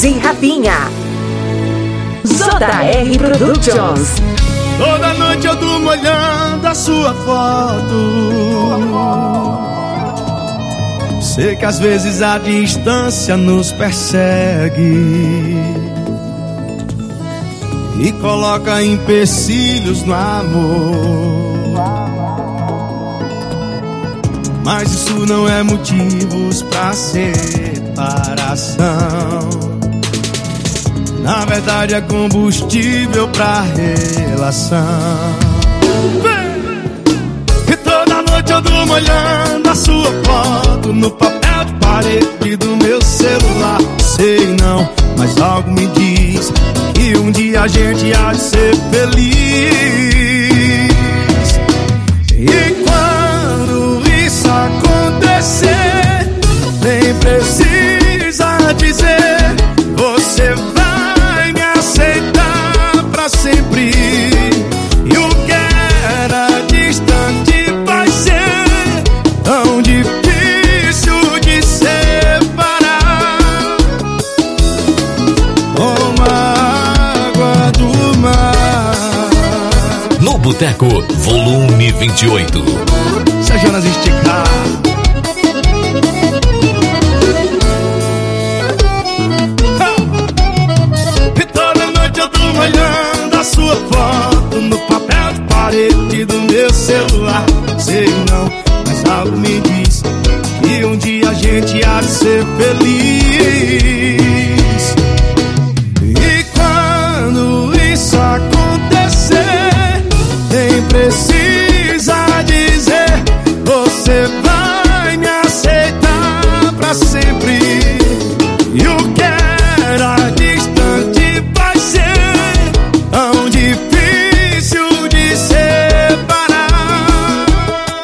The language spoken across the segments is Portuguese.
DJ Rafinha. JR Productions. Toda noite eu durmo olhando a sua foto. Sei que às vezes a distância nos persegue e coloca empecilhos no amor. Mas isso não é motivos pra separação. Na verdade é combustível pra relação. E toda noite eu durmo olhando a sua foto no papel de parede do meu celular. Sei não, mas algo me diz que um dia a gente há de ser feliz. E quando isso acontecer, nem precisa dizer, você vai me aceitar pra sempre. E o que era distante vai ser tão difícil de separar, como a água do mar. No Boteco, volume 28. Se a Jonas esticar, e toda noite eu durmo olhando a sua foto no papel de parede do meu celular. Sei não, mas algo me diz que um dia a gente há de ser feliz. E quando isso acontecer, nem precisa dizer, você vai me aceitar pra sempre. E o que era distante vai ser tão difícil de separar.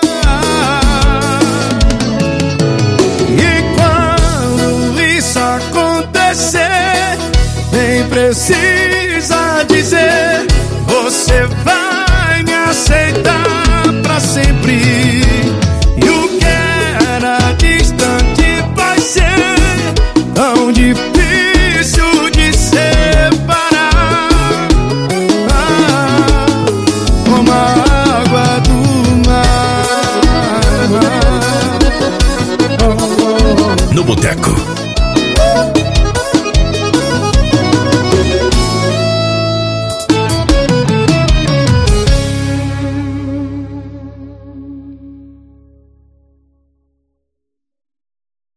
E quando isso acontecer, nem precisa dizer, você vai me aceitar pra sempre. E o que era distante vai ser tão difícil de separar, como a água do mar. No Boteco,